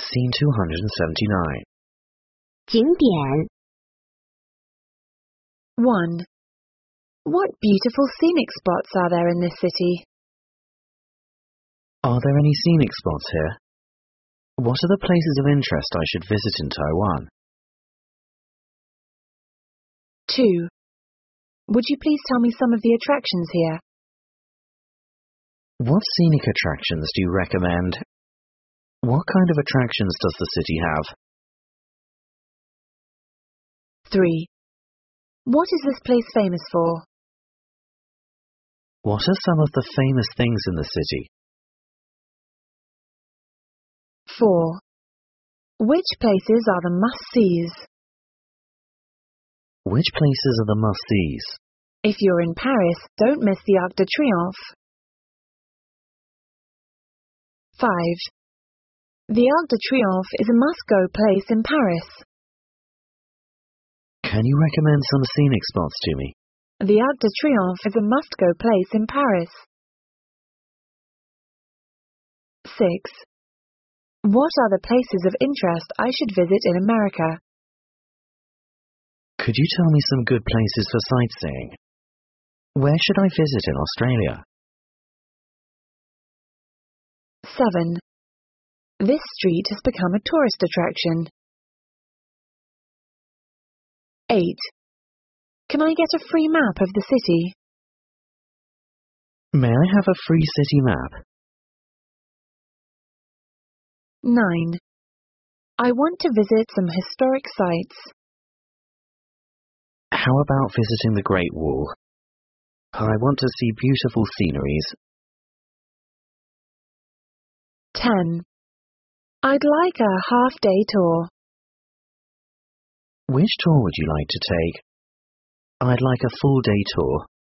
Scene 279. 景点 1. What beautiful scenic spots are there in this city? Are there any scenic spots here? What are the places of interest I should visit in Taiwan? 2. Would you please tell me some of the attractions here? What scenic attractions do you recommend? What kind of attractions does the city have? 3. What is this place famous for? What are some of the famous things in the city? 4. Which places are the must-sees? Which places are the must-sees? If you're in Paris, don't miss the Arc de Triomphe. 5. The Arc de Triomphe is a must-go place in Paris. Can you recommend some scenic spots to me? The Arc de Triomphe is a must-go place in Paris. 6. What are the places of interest I should visit in America? Could you tell me some good places for sightseeing? Where should I visit in Australia? 7. This street has become a tourist attraction. 8. Can I get a free map of the city? May I have a free city map? 9. I want to visit some historic sites. How about visiting the Great Wall? I want to see beautiful sceneries. 10. I'd like a half-day tour. Which tour would you like to take? I'd like a full-day tour.